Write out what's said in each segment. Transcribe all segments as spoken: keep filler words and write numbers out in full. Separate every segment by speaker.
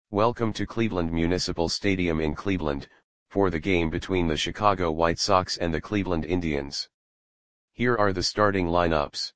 Speaker 1: Welcome to Cleveland Municipal Stadium in Cleveland, for the game between the Chicago White Sox and the Cleveland Indians. Here are the starting lineups.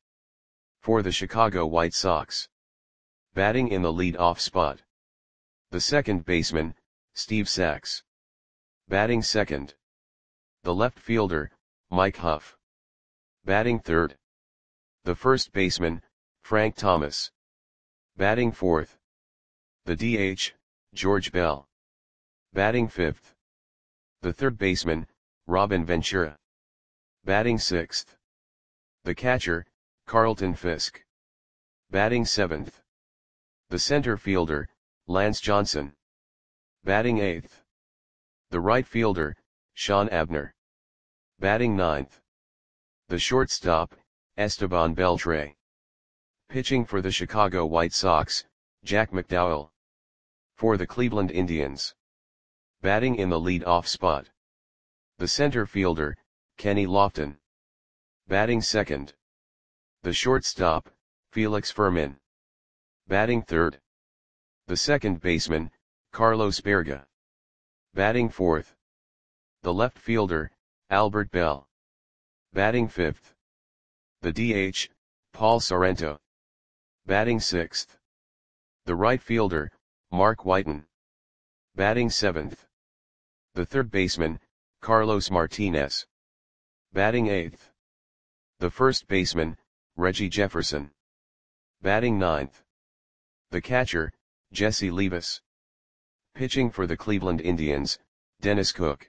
Speaker 1: For the Chicago White Sox. Batting in the lead-off spot. The second baseman, Steve Sax. Batting second. The left fielder, Mike Huff. Batting third. The first baseman, Frank Thomas. Batting fourth. The D H, George Bell. Batting fifth. The third baseman, Robin Ventura. Batting sixth. The catcher, Carlton Fisk. Batting seventh. The center fielder, Lance Johnson. Batting eighth. The right fielder, Sean Abner. Batting ninth. The shortstop, Esteban Beltre. Pitching for the Chicago White Sox, Jack McDowell. For the Cleveland Indians. Batting in the lead-off spot. The center fielder, Kenny Lofton. Batting second. The shortstop, Felix Fermin. Batting third. The second baseman, Carlos Berga. Batting fourth. The left fielder, Albert Bell. Batting fifth. The D H, Paul Sorrento. Batting sixth. The right fielder, Mark Whiten. Batting seventh. The third baseman, Carlos Martinez. Batting eighth. The first baseman, Reggie Jefferson. Batting ninth. The catcher, Jesse Levis. Pitching for the Cleveland Indians, Dennis Cook.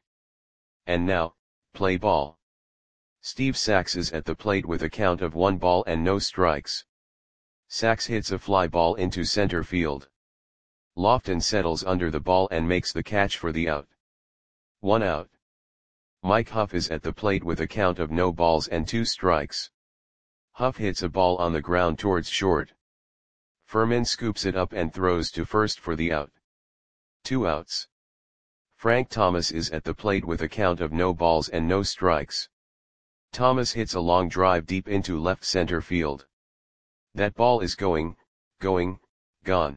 Speaker 1: And now, play ball. Steve Sax is at the plate with a count of one ball and no strikes. Sax hits a fly ball into center field. Lofton settles under the ball and makes the catch for the out. One out. Mike Huff is at the plate with a count of no balls and two strikes. Huff hits a ball on the ground towards short. Fermin scoops it up and throws to first for the out. Two outs. Frank Thomas is at the plate with a count of no balls and no strikes. Thomas hits a long drive deep into left center field. That ball is going, going, gone.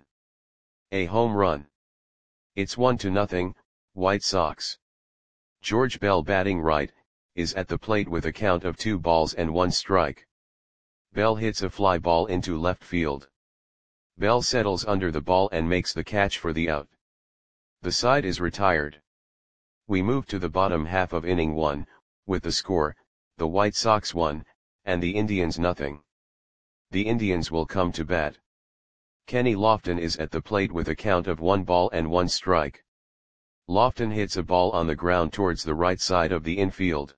Speaker 1: A home run. It's one to nothing, White Sox. George Bell, batting right, is at the plate with a count of two balls and one strike. Bell hits a fly ball into left field. Bell settles under the ball and makes the catch for the out. The side is retired. We move to the bottom half of inning one, with the score, the White Sox one, and the Indians nothing. The Indians will come to bat. Kenny Lofton is at the plate with a count of one ball and one strike. Lofton hits a ball on the ground towards the right side of the infield.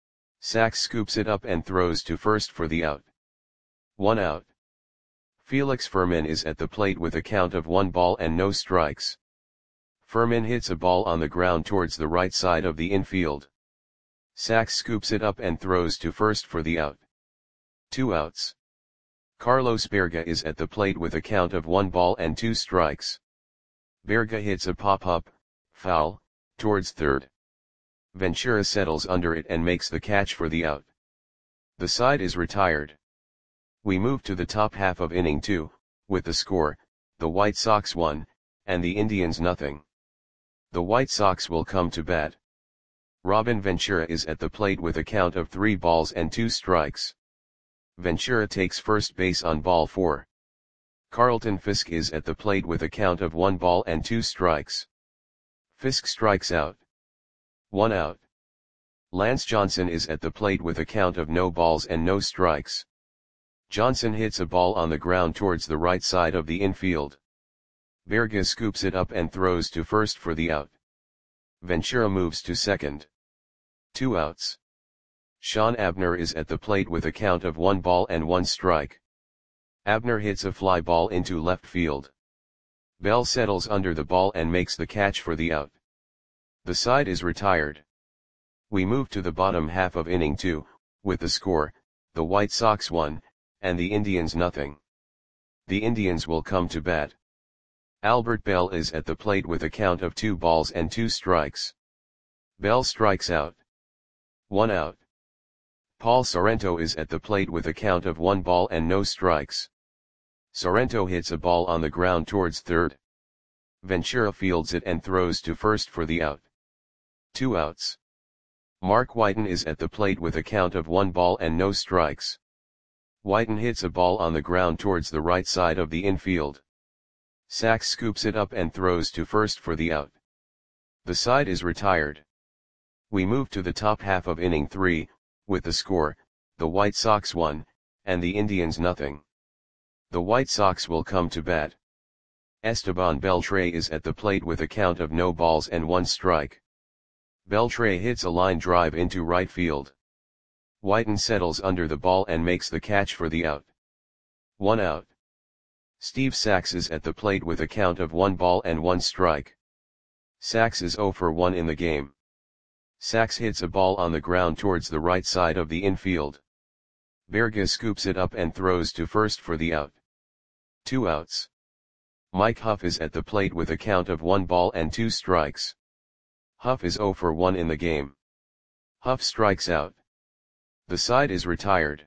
Speaker 1: Sax scoops it up and throws to first for the out. One out. Felix Fermin is at the plate with a count of one ball and no strikes. Fermin hits a ball on the ground towards the right side of the infield. Sax scoops it up and throws to first for the out. Two outs. Carlos Berga is at the plate with a count of one ball and two strikes. Berga hits a pop-up, foul, towards third. Ventura settles under it and makes the catch for the out. The side is retired. We move to the top half of inning two, with the score, the White Sox one, and the Indians nothing. The White Sox will come to bat. Robin Ventura is at the plate with a count of three balls and two strikes. Ventura takes first base on ball four. Carlton Fisk is at the plate with a count of one ball and two strikes. Fisk strikes out. One out. Lance Johnson is at the plate with a count of no balls and no strikes. Johnson hits a ball on the ground towards the right side of the infield. Berga scoops it up and throws to first for the out. Ventura moves to second. Two outs. Sean Abner is at the plate with a count of one ball and one strike. Abner hits a fly ball into left field. Bell settles under the ball and makes the catch for the out. The side is retired. We move to the bottom half of inning two, with the score, the White Sox one, and the Indians nothing. The Indians will come to bat. Albert Bell is at the plate with a count of two balls and two strikes. Bell strikes out. One out. Paul Sorrento is at the plate with a count of one ball and no strikes. Sorrento hits a ball on the ground towards third. Ventura fields it and throws to first for the out. Two outs. Mark Whiten is at the plate with a count of one ball and no strikes. Whiten hits a ball on the ground towards the right side of the infield. Sachs scoops it up and throws to first for the out. The side is retired. We move to the top half of inning three, with the score, the White Sox one, and the Indians nothing. The White Sox will come to bat. Esteban Beltre is at the plate with a count of no balls and one strike. Beltre hits a line drive into right field. Whiten settles under the ball and makes the catch for the out. One out. Steve Sachs is at the plate with a count of one ball and one strike. Sachs is oh for one in the game. Sachs hits a ball on the ground towards the right side of the infield. Berga scoops it up and throws to first for the out. Two outs. Mike Huff is at the plate with a count of one ball and two strikes. Huff is oh for one in the game. Huff strikes out. The side is retired.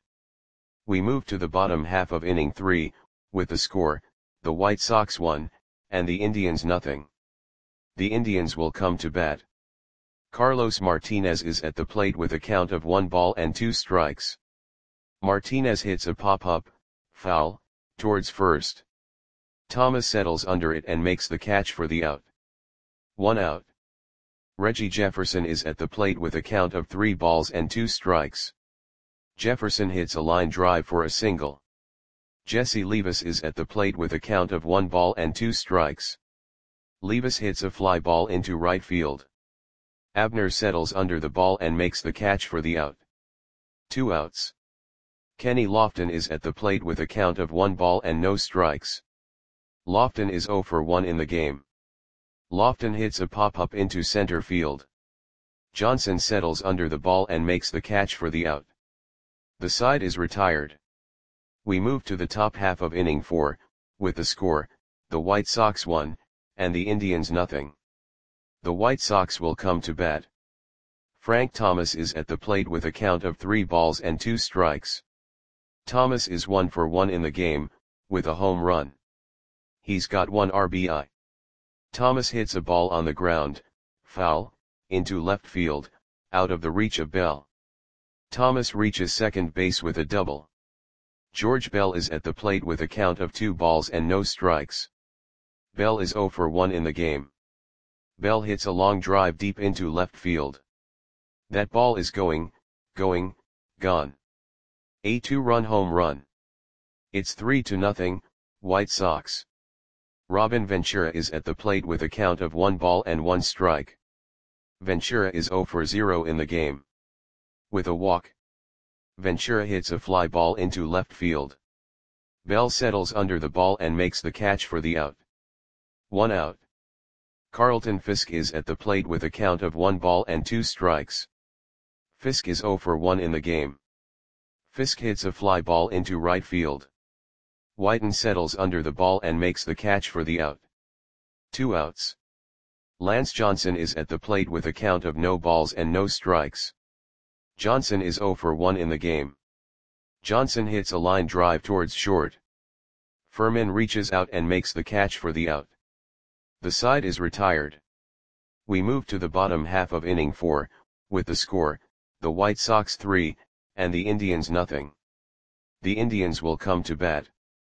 Speaker 1: We move to the bottom half of inning three, with the score, the White Sox one, and the Indians nothing. The Indians will come to bat. Carlos Martinez is at the plate with a count of one ball and two strikes. Martinez hits a pop-up, foul, towards first. Thomas settles under it and makes the catch for the out. One out. Reggie Jefferson is at the plate with a count of three balls and two strikes. Jefferson hits a line drive for a single. Jesse Levis is at the plate with a count of one ball and two strikes. Levis hits a fly ball into right field. Abner settles under the ball and makes the catch for the out. Two outs. Kenny Lofton is at the plate with a count of one ball and no strikes. Lofton is oh for one in the game. Lofton hits a pop-up into center field. Johnson settles under the ball and makes the catch for the out. The side is retired. We move to the top half of inning four, with the score, the White Sox one, and the Indians nothing. The White Sox will come to bat. Frank Thomas is at the plate with a count of three balls and two strikes. Thomas is one for one in the game, with a home run. He's got one R B I. Thomas hits a ball on the ground, foul, into left field, out of the reach of Bell. Thomas reaches second base with a double. George Bell is at the plate with a count of two balls and no strikes. Bell is oh for one in the game. Bell hits a long drive deep into left field. That ball is going, going, gone. A two-run home run. It's three to nothing, White Sox. Robin Ventura is at the plate with a count of one ball and one strike. Ventura is oh for zero in the game. With a walk. Ventura hits a fly ball into left field. Bell settles under the ball and makes the catch for the out. One out. Carlton Fisk is at the plate with a count of one ball and two strikes. Fisk is oh for one in the game. Fisk hits a fly ball into right field. Whiten settles under the ball and makes the catch for the out. Two outs. Lance Johnson is at the plate with a count of no balls and no strikes. Johnson is oh for one in the game. Johnson hits a line drive towards short. Furman reaches out and makes the catch for the out. The side is retired. We move to the bottom half of inning four, with the score, the White Sox three, and the Indians nothing. The Indians will come to bat.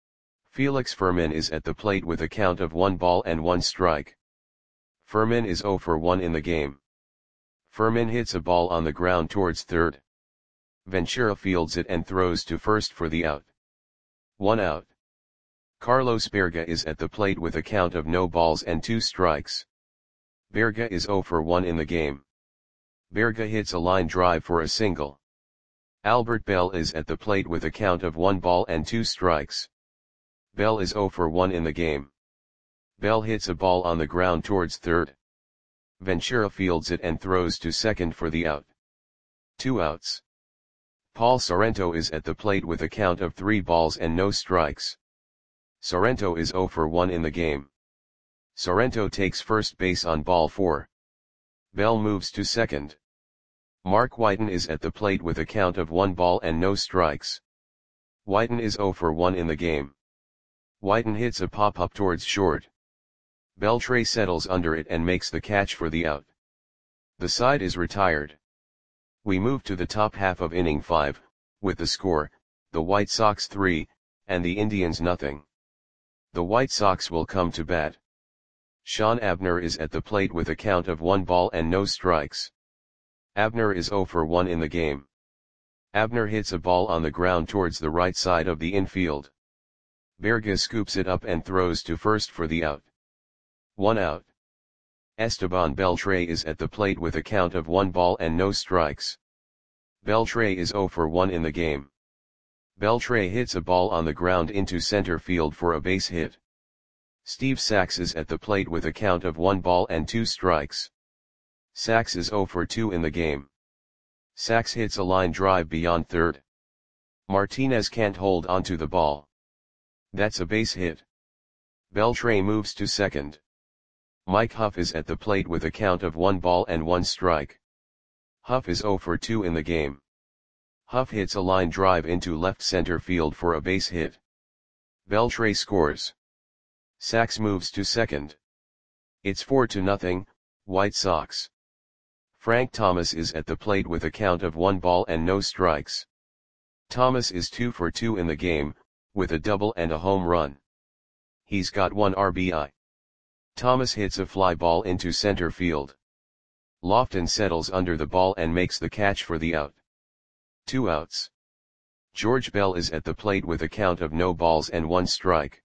Speaker 1: Felix Furman is at the plate with a count of one ball and one strike. Furman is oh for one in the game. Furman hits a ball on the ground towards third. Ventura fields it and throws to first for the out. One out. Carlos Berga is at the plate with a count of no balls and two strikes. Berga is oh for one in the game. Berga hits a line drive for a single. Albert Bell is at the plate with a count of one ball and two strikes. Bell is oh for one in the game. Bell hits a ball on the ground towards third. Ventura fields it and throws to second for the out. Two outs. Paul Sorrento is at the plate with a count of three balls and no strikes. Sorrento is oh for one in the game. Sorrento takes first base on ball four. Bell moves to second. Mark Whiten is at the plate with a count of one ball and no strikes. Whiten is oh for one in the game. Whiten hits a pop-up towards short. Beltre settles under it and makes the catch for the out. The side is retired. We move to the top half of inning five, with the score, the White Sox three, and the Indians nothing. The White Sox will come to bat. Sean Abner is at the plate with a count of one ball and no strikes. Abner is zero for one in the game. Abner hits a ball on the ground towards the right side of the infield. Berga scoops it up and throws to first for the out. One out. Esteban Beltre is at the plate with a count of one ball and no strikes. Beltre is zero for one in the game. Beltre hits a ball on the ground into center field for a base hit. Steve Sax is at the plate with a count of one ball and two strikes. Sax is zero for two in the game. Sax hits a line drive beyond third. Martinez can't hold onto the ball. That's a base hit. Beltre moves to second. Mike Huff is at the plate with a count of one ball and one strike. Huff is zero for two in the game. Huff hits a line drive into left center field for a base hit. Beltre scores. Sax moves to second. It's four to nothing, White Sox. Frank Thomas is at the plate with a count of one ball and no strikes. Thomas is two for two in the game, with a double and a home run. He's got one R B I. Thomas hits a fly ball into center field. Lofton settles under the ball and makes the catch for the out. Two outs. George Bell is at the plate with a count of no balls and one strike.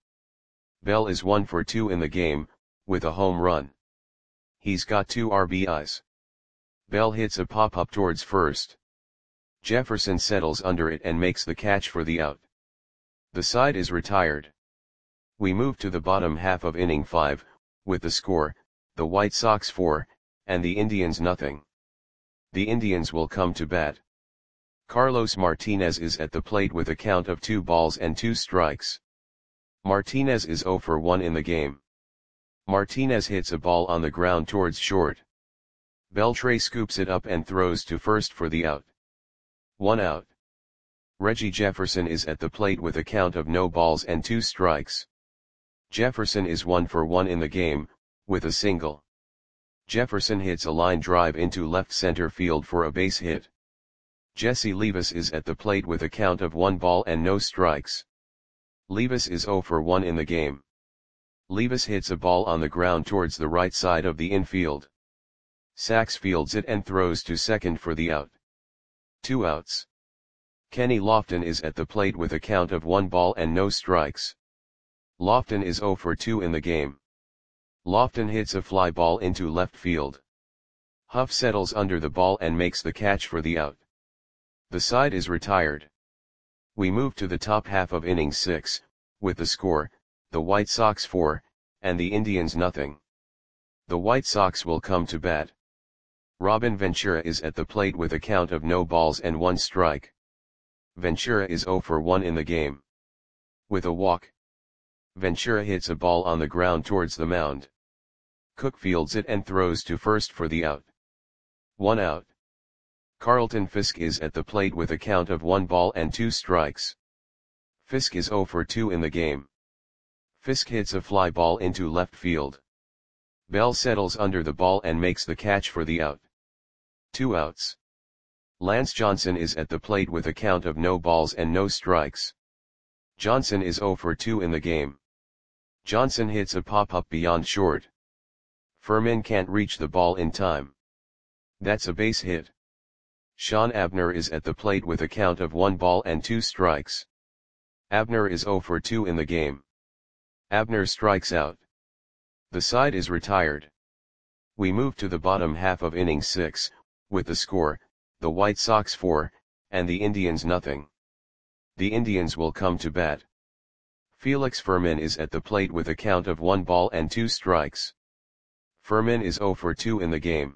Speaker 1: Bell is one for two in the game, with a home run. He's got two R B Is. Bell hits a pop-up towards first. Jefferson settles under it and makes the catch for the out. The side is retired. We move to the bottom half of inning five, with the score, the White Sox four, and the Indians nothing. The Indians will come to bat. Carlos Martinez is at the plate with a count of two balls and two strikes. Martinez is zero for one in the game. Martinez hits a ball on the ground towards short. Beltre scoops it up and throws to first for the out. One out. Reggie Jefferson is at the plate with a count of no balls and two strikes. Jefferson is one for one in the game, with a single. Jefferson hits a line drive into left center field for a base hit. Jesse Levis is at the plate with a count of one ball and no strikes. Levis is zero for one in the game. Levis hits a ball on the ground towards the right side of the infield. Sax fields it and throws to second for the out. Two outs. Kenny Lofton is at the plate with a count of one ball and no strikes. Lofton is zero for two in the game. Lofton hits a fly ball into left field. Huff settles under the ball and makes the catch for the out. The side is retired. We move to the top half of inning six, with the score, the White Sox four, and the Indians nothing. The White Sox will come to bat. Robin Ventura is at the plate with a count of no balls and one strike. Ventura is zero for one in the game. With a walk. Ventura hits a ball on the ground towards the mound. Cook fields it and throws to first for the out. One out. Carlton Fisk is at the plate with a count of one ball and two strikes. Fisk is zero for two in the game. Fisk hits a fly ball into left field. Bell settles under the ball and makes the catch for the out. Two outs. Lance Johnson is at the plate with a count of no balls and no strikes. Johnson is zero for two in the game. Johnson hits a pop-up beyond short. Furman can't reach the ball in time. That's a base hit. Sean Abner is at the plate with a count of one ball and two strikes. Abner is zero for two in the game. Abner strikes out. The side is retired. We move to the bottom half of inning six, with the score, the White Sox four, and the Indians nothing. The Indians will come to bat. Felix Furman is at the plate with a count of one ball and two strikes. Furman is zero for two in the game.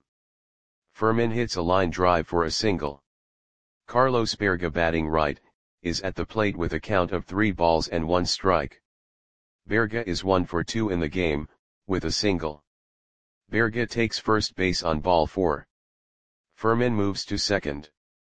Speaker 1: Furman hits a line drive for a single. Carlos Berga, batting right, is at the plate with a count of three balls and one strike. Berga is one for two in the game, with a single. Berga takes first base on ball four. Furman moves to second.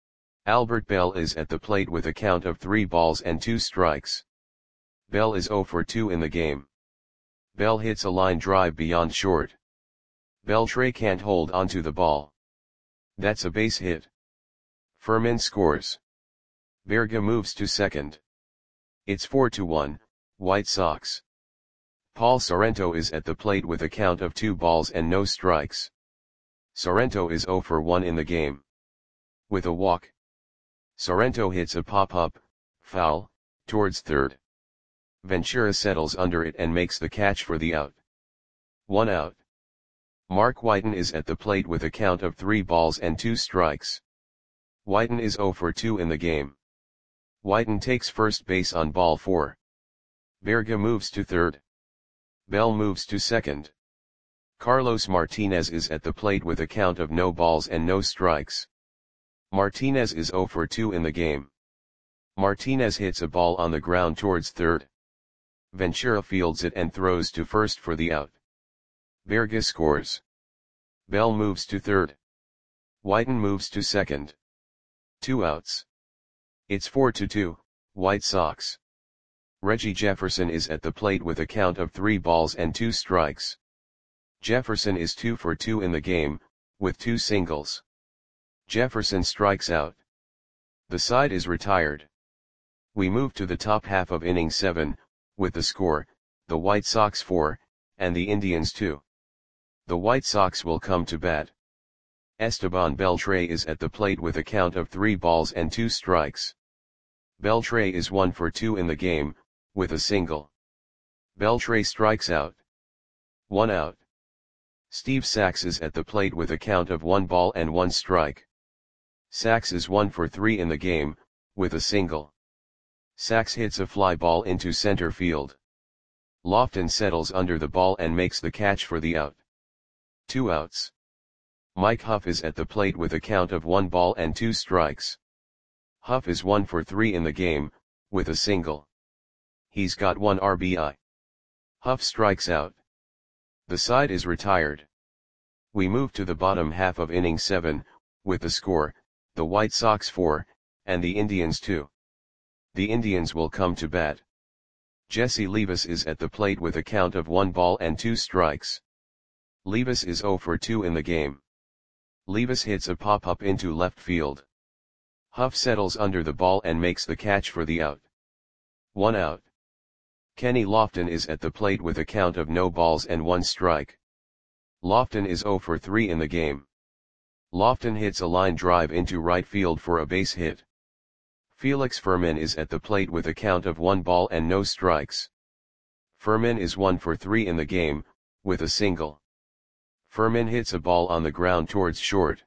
Speaker 1: Albert Bell is at the plate with a count of three balls and two strikes. Bell is zero for two in the game. Bell hits a line drive beyond short. Beltre can't hold onto the ball. That's a base hit. Furman scores. Berga moves to second. It's four to one, White Sox. Paul Sorrento is at the plate with a count of two balls and no strikes. Sorrento is zero for one in the game. With a walk, Sorrento hits a pop-up, foul, towards third. Ventura settles under it and makes the catch for the out. One out. Mark Whiten is at the plate with a count of three balls and two strikes. Whiten is zero for two in the game. Whiten takes first base on ball four. Berga moves to third. Bell moves to second. Carlos Martinez is at the plate with a count of no balls and no strikes. Martinez is zero for two in the game. Martinez hits a ball on the ground towards third. Ventura fields it and throws to first for the out. Berga scores. Bell moves to third. Whiten moves to second. Two outs. It's four to two, White Sox. Reggie Jefferson is at the plate with a count of three balls and two strikes. Jefferson is two for two in the game, with two singles. Jefferson strikes out. The side is retired. We move to the top half of inning seven, with the score, the White Sox four, and the Indians two. The White Sox will come to bat. Esteban Beltre is at the plate with a count of three balls and two strikes. Beltre is one for two in the game, with a single. Beltre strikes out. One out. Steve Sax is at the plate with a count of one ball and one strike. Sax is one for three in the game, with a single. Sax hits a fly ball into center field. Lofton settles under the ball and makes the catch for the out. Two outs. Mike Huff is at the plate with a count of one ball and two strikes. Huff is one for three in the game, with a single. He's got one R B I. Huff strikes out. The side is retired. We move to the bottom half of inning seven, with the score, the White Sox four, and the Indians two. The Indians will come to bat. Jesse Levis is at the plate with a count of one ball and two strikes. Levis is zero for two in the game. Levis hits a pop-up into left field. Huff settles under the ball and makes the catch for the out. One out. Kenny Lofton is at the plate with a count of no balls and one strike. Lofton is zero for three in the game. Lofton hits a line drive into right field for a base hit. Felix Furman is at the plate with a count of one ball and no strikes. Furman is one for three in the game, with a single. Furman hits a ball on the ground towards short.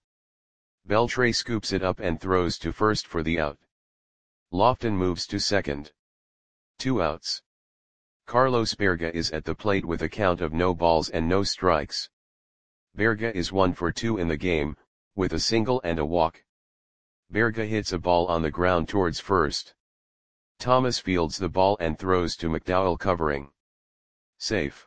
Speaker 1: Beltre scoops it up and throws to first for the out. Lofton moves to second. Two outs. Carlos Berga is at the plate with a count of no balls and no strikes. Berga is one for two in the game, with a single and a walk. Berga hits a ball on the ground towards first. Thomas fields the ball and throws to McDowell covering. Safe.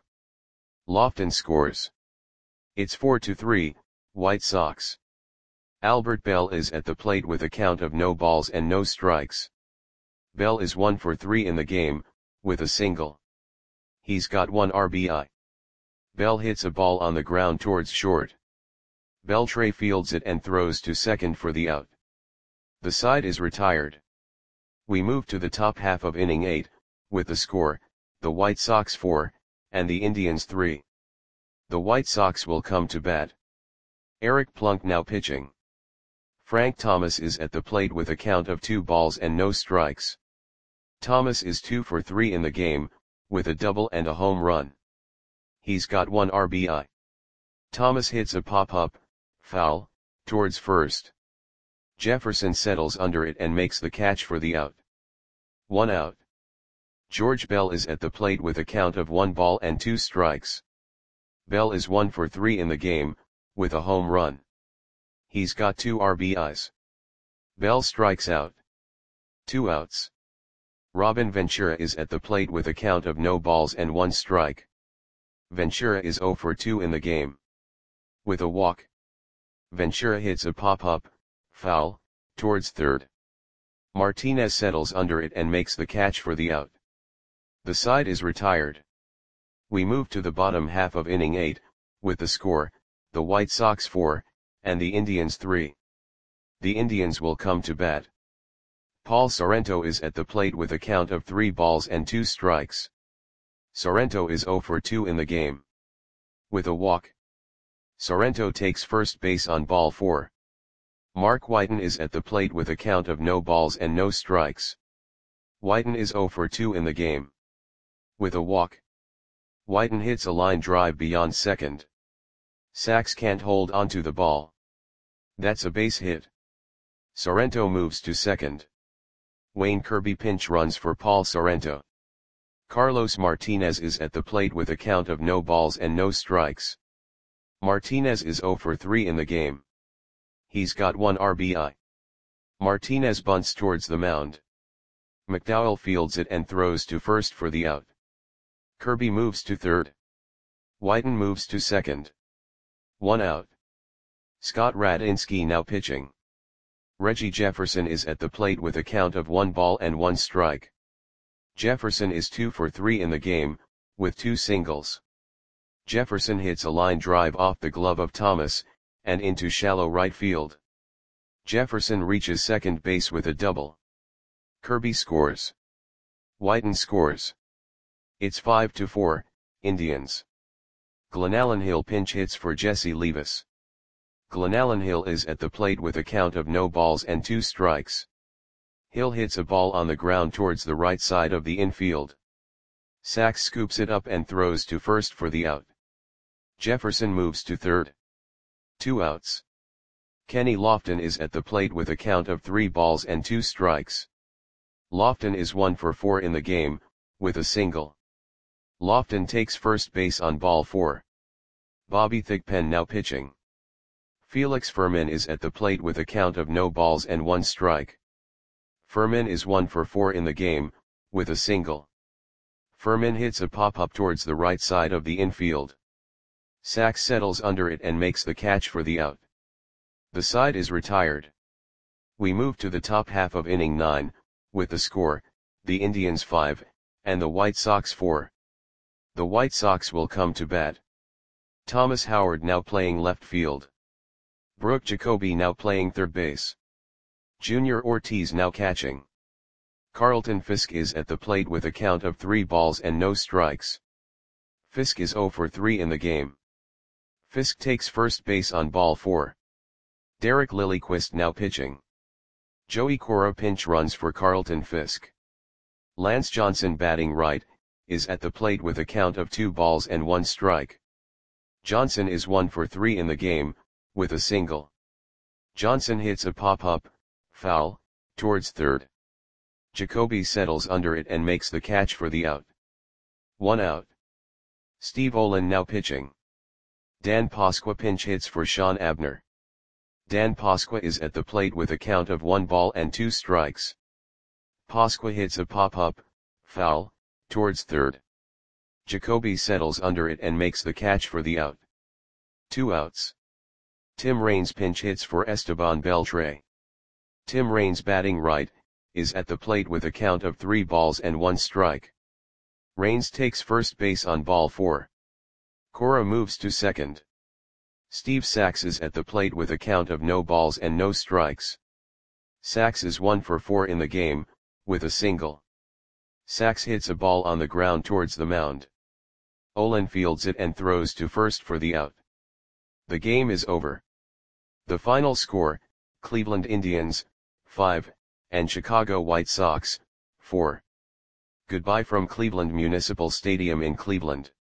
Speaker 1: Lofton scores. It's four to three, White Sox. Albert Bell is at the plate with a count of no balls and no strikes. Bell is one for three in the game, with a single. He's got one R B I. Bell hits a ball on the ground towards short. Beltre fields it and throws to second for the out. The side is retired. We move to the top half of inning eight, with the score, the White Sox four, and the Indians three. The White Sox will come to bat. Eric Plunk now pitching. Frank Thomas is at the plate with a count of two balls and no strikes. Thomas is two for three in the game, with a double and a home run. He's got one R B I. Thomas hits a pop-up, foul, towards first. Jefferson settles under it and makes the catch for the out. One out. George Bell is at the plate with a count of one ball and two strikes. Bell is one for three in the game, with a home run. He's got two R B Is. Bell strikes out. Two outs. Robin Ventura is at the plate with a count of no balls and one strike. Ventura is zero for two in the game. With a walk, Ventura hits a pop-up, foul, towards third. Martinez settles under it and makes the catch for the out. The side is retired. We move to the bottom half of inning eight, with the score, the White Sox four, and the Indians three. The Indians will come to bat. Paul Sorrento is at the plate with a count of three balls and two strikes. Sorrento is zero for two in the game. With a walk, Sorrento takes first base on ball four. Mark Whiten is at the plate with a count of no balls and no strikes. Whiten is zero for two in the game. With a walk, Whiten hits a line drive beyond second. Sachs can't hold onto the ball. That's a base hit. Sorrento moves to second. Wayne Kirby pinch runs for Paul Sorrento. Carlos Martinez is at the plate with a count of no balls and no strikes. Martinez is zero for three in the game. He's got one R B I. Martinez bunts towards the mound. McDowell fields it and throws to first for the out. Kirby moves to third. Whiten moves to second. One out. Scott Radinsky now pitching. Reggie Jefferson is at the plate with a count of one ball and one strike. Jefferson is two for three in the game, with two singles. Jefferson hits a line drive off the glove of Thomas, and into shallow right field. Jefferson reaches second base with a double. Kirby scores. Whiten scores. It's five to four, Indians. Glenallen Hill pinch hits for Jesse Levis. Glenallen Hill is at the plate with a count of no balls and two strikes. Hill hits a ball on the ground towards the right side of the infield. Sachs scoops it up and throws to first for the out. Jefferson moves to third. Two outs. Kenny Lofton is at the plate with a count of three balls and two strikes. Lofton is one for four in the game, with a single. Lofton takes first base on ball four. Bobby Thigpen now pitching. Felix Fermin is at the plate with a count of no balls and one strike. Fermin is one for four in the game, with a single. Fermin hits a pop-up towards the right side of the infield. Sachs settles under it and makes the catch for the out. The side is retired. We move to the top half of inning nine, with the score, the Indians five, and the White Sox four. The White Sox will come to bat. Thomas Howard now playing left field. Brooke Jacoby now playing third base. Junior Ortiz now catching. Carlton Fisk is at the plate with a count of three balls and no strikes. Fisk is zero for three in the game. Fisk takes first base on ball four. Derek Lilliquist now pitching. Joey Cora pinch runs for Carlton Fisk. Lance Johnson batting right, is at the plate with a count of two balls and one strike. Johnson is one for three in the game, with a single. Johnson hits a pop-up, foul, towards third. Jacoby settles under it and makes the catch for the out. One out. Steve Olin now pitching. Dan Pasqua pinch hits for Sean Abner. Dan Pasqua is at the plate with a count of one ball and two strikes. Pasqua hits a pop-up, foul, towards third. Jacoby settles under it and makes the catch for the out. Two outs. Tim Raines pinch hits for Esteban Beltre. Tim Raines batting right, is at the plate with a count of three balls and one strike. Raines takes first base on ball four. Cora moves to second. Steve Sachs is at the plate with a count of no balls and no strikes. Sachs is one for four in the game, with a single. Sachs hits a ball on the ground towards the mound. Olin fields it and throws to first for the out. The game is over. The final score, Cleveland Indians, five, and Chicago White Sox, four. Goodbye from Cleveland Municipal Stadium in Cleveland.